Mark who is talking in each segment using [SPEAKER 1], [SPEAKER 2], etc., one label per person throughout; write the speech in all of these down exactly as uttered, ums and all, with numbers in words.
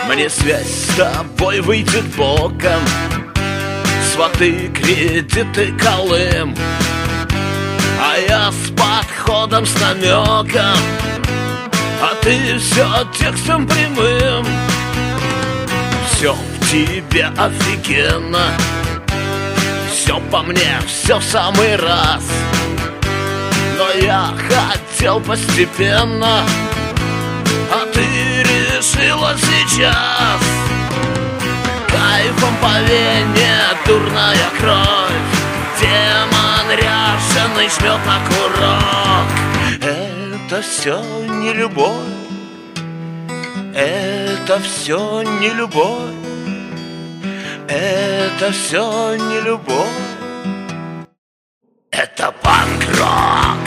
[SPEAKER 1] Мне связь с тобой выйдет боком. Сваты, кредиты, Колым, а я с подходом, с намеком, а ты все текстом прямым. Все в тебе офигенно, все по мне, все в самый раз. Но я хотел постепенно, а ты решила сейчас. Кайфом по вене дурная кровь, демон ряженый жмет на курок. Это все не любовь, это все не любовь, это все не любовь. Это панк-рок,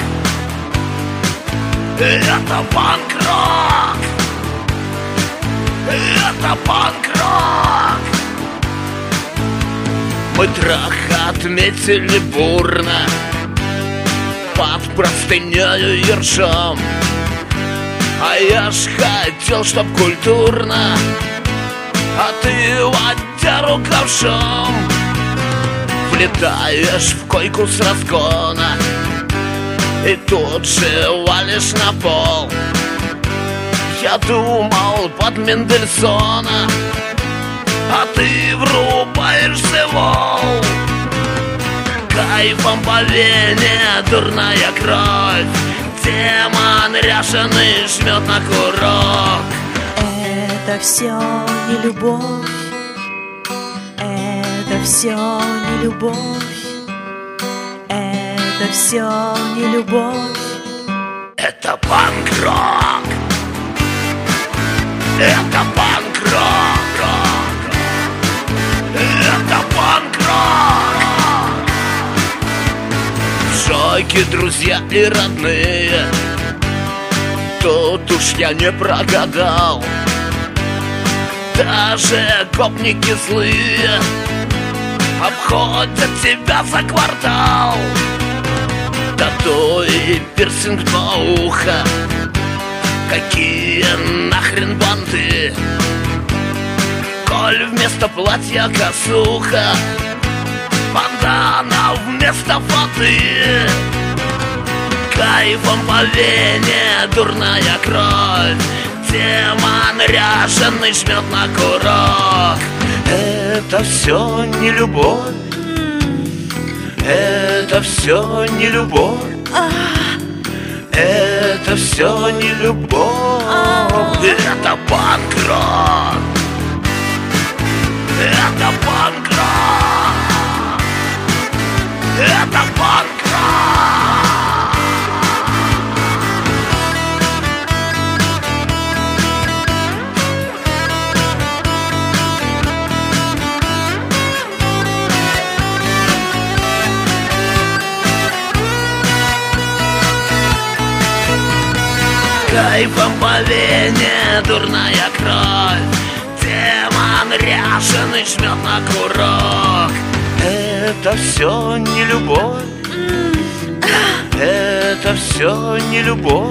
[SPEAKER 1] это панк-рок, это панк-рок. Мы трах отметили бурно под простынею и ржем, а я ж хотел, чтоб культурно, а ты водяру ковшом. Влетаешь в койку с разгона и тут же валишь на пол. Я думал под Мендельсона, а ты врубаешься вол. Кайфом по вене дурная кровь, демон ряженый жмет на курок.
[SPEAKER 2] Это все не любовь, это все не любовь, это все не любовь.
[SPEAKER 1] Это панк-рок, это панк-рок, это панк-рок. В шоке друзья и родные, тут уж я не прогадал. Даже гопники злые обходят тебя за квартал. Тату и пирсинг по ухо, какие нахрен банты, коль вместо платья косуха, бандана вместо фаты. Кайфом по вене дурная кровь, демон ряженый жмет на курок. Это все не любовь, это все не любовь, это все не любовь. Это панк-рок, это панк-рок, это панк-рок. Кайфом по вене дурная кровь, демон ряженый жмет на курок. Это все не любовь, это все не любовь,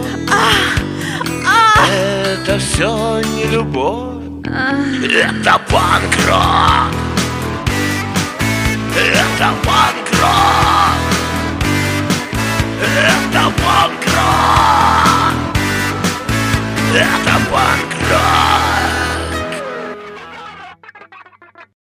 [SPEAKER 1] это все не любовь. Это панк-рок, это панк-рок, это панк-рок. Это панк-рок.